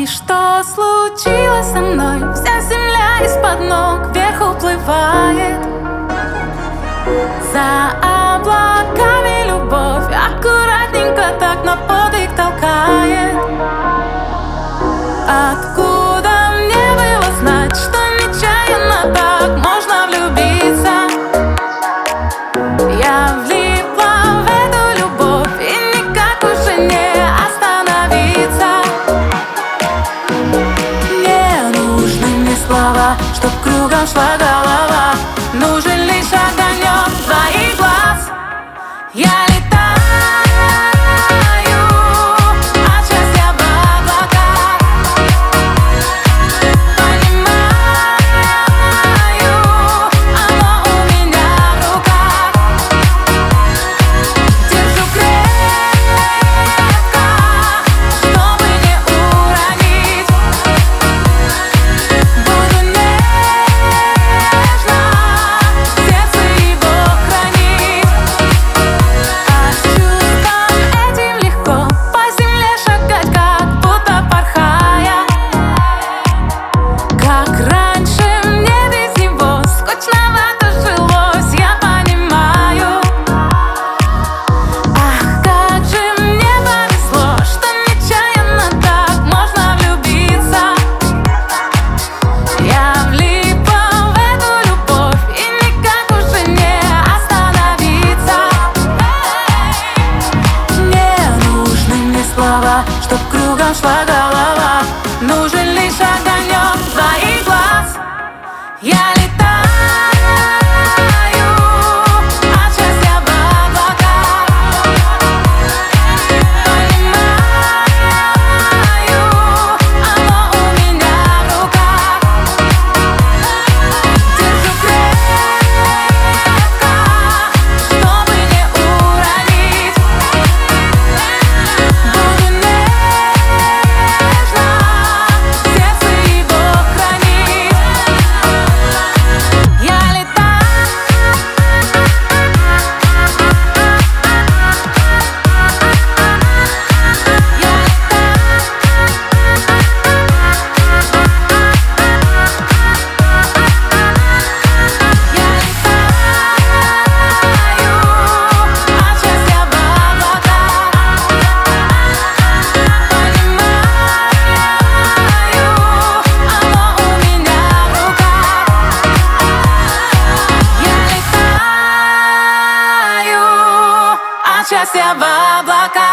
И что случилось со мной? Вся земля из-под ног вверх уплывает. За облаками любовь аккуратненько так на подвиг толкает. Откуда мне было знать, что нечаянно так можно влюбиться? Я влипла в эту любовь и никак уже не остановиться. Не нужны мне слова, чтоб кругом шла голова. Нужен лишь огонек твоих глаз. Я летаю от счастья в облаках. Понимаю, оно у меня в руках. Держу крепко, чтобы не уронить. Буду нежно сердце его хранить. А с чувством этим легко по земле шагать, как будто порхая. Как раньше мне без него скучновато жилось, я понимаю. Ах, как же мне повезло, что нечаянно так можно влюбиться. Я влипла в эту любовь и никак уже не остановиться. Не нужны мне слова, чтоб кругом шла голова. Нужен лишь огонек твоих глаз. Я летаю от счастья в облаках. Понимаю, оно у меня в руках. Держу крепко, чтобы не уронить. Буду нежно сердце его хранить. Я летаю. От счастья в облаках. Понимаю, оно у меня в руках. Я летаю от счастья в облаках.